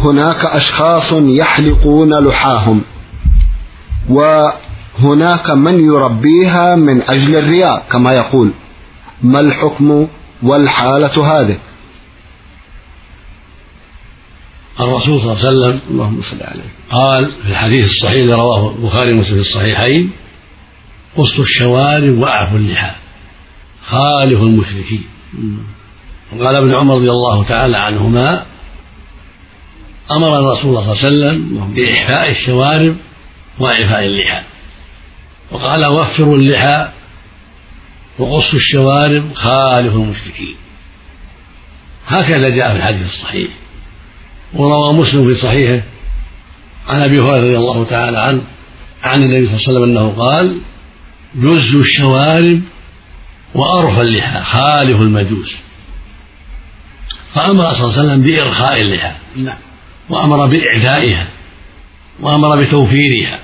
هناك أشخاص يحلقون لحاهم، وهناك من يربيها من أجل الرياء كما يقول، ما الحكم والحالة هذه؟ الرسول صلى الله عليه وسلم اللهم صل عليه قال في الحديث الصحيح الذي رواه البخاري ومسلم في الصحيحين: قصوا الشوارب وأعفوا اللحى خالفوا المشركين. وقال ابن عمر رضي الله تعالى عنهما: أمر الرسول صلى الله عليه وسلم بإحفاء الشوارب وإعفاء اللحى، وقال: وفروا اللحى وقصوا الشوارب خالفوا المشركين. هكذا جاء في الحديث الصحيح. وروى مسلم في صحيحه عن أبي هريرة رضي الله تعالى عنه عن النبي صلى الله عليه وسلم أنه قال: جزوا الشوارب وأرخوا اللحى خالفوا المجوس. فأمر صلى الله عليه وسلم بإرخاء اللحى، وأمر بإعفائها، وأمر بتوفيرها،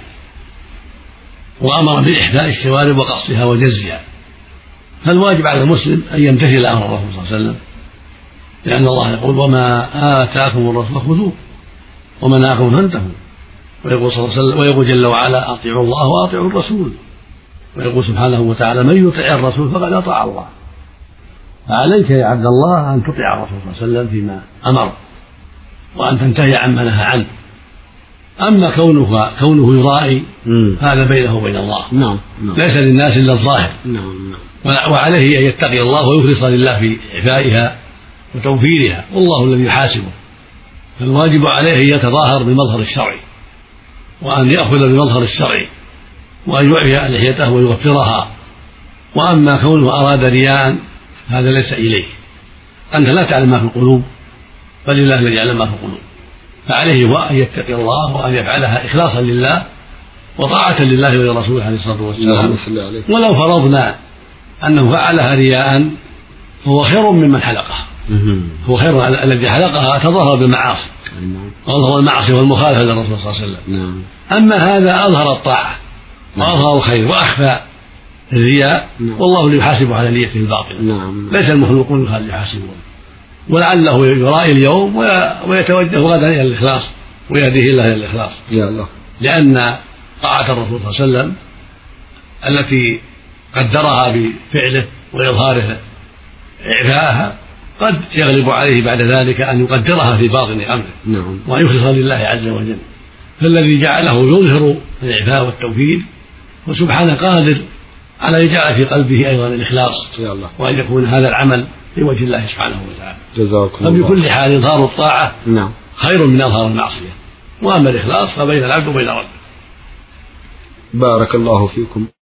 وأمر بإحفاء الشوارب وقصها وجزها. فالواجب على المسلم أن يمتثل أمر الرسول صلى الله عليه وسلم، لأن الله يقول: وما آتاكم الرسول خذوه وما نهاكم فانتهوا. ويقول صلى الله عليه وسلم ويقول جل وعلا: أطيعوا الله وأطيعوا الرسول. ويقول سبحانه وتعالى: من يطع الرسول فقد أطاع الله. فعليك يا عبد الله أن تطيع الرسول صلى الله عليه وسلم فيما أمر، وأن تنتهي عما نهى عنه. أما كونه يرائي هذا بينه وبين الله، ليس للناس إلا الظاهر، وعليه أن يتقي الله ويخلص لله في إعفائها وتوفيرها، والله الذي يحاسبه. فالواجب عليه أن يتظاهر بمظهر الشرع، وأن يأخذ بمظهر الشرع، وأن يعفي لحيته ويغفرها. وأما كونه أراد رياء هذا ليس إليه، أنت لا تعلم ما في القلوب، فلله الذي يعلم ما في القلوب. فعليه أن يتقي الله وأن يفعلها إخلاصا لله وطاعة لله ولرسوله عليه الصلاة والسلام. ولو فرضنا أنه فعلها رياء فهو خير ممن حلقها، هو خير الذي حلقها تظاهر بالمعاصي وأظهر المعصية والمخالفة للرسول صلى الله عليه وسلم. أما هذا أظهر الطاعة وأظهر الخير وأخفى الرياء، والله اللي يحاسب على نيته الباطلة، ليس المخلوقون اللي يحاسبون. ولعله يرائي اليوم ويتوجه غدا إلى الإخلاص ويهديه الله إلى الإخلاص، لأن طاعة الرسول صلى الله عليه وسلم التي قدرها بفعله وإظهاره إعفاءها قد يغلب عليه بعد ذلك أن يقدرها في باطن أمره، وأن يخلص لله عز وجل. فالذي جعله يظهر الإعفاء والتوفير وسبحانه قادر على يجعل في قلبه أيضا الإخلاص، وأن يكون هذا العمل لوجه الله سبحانه وتعالى. فبكل حال إظهار الطاعة خير من إظهار المعصية، وأما الإخلاص فبين العبد وبين ربه. بارك الله فيكم.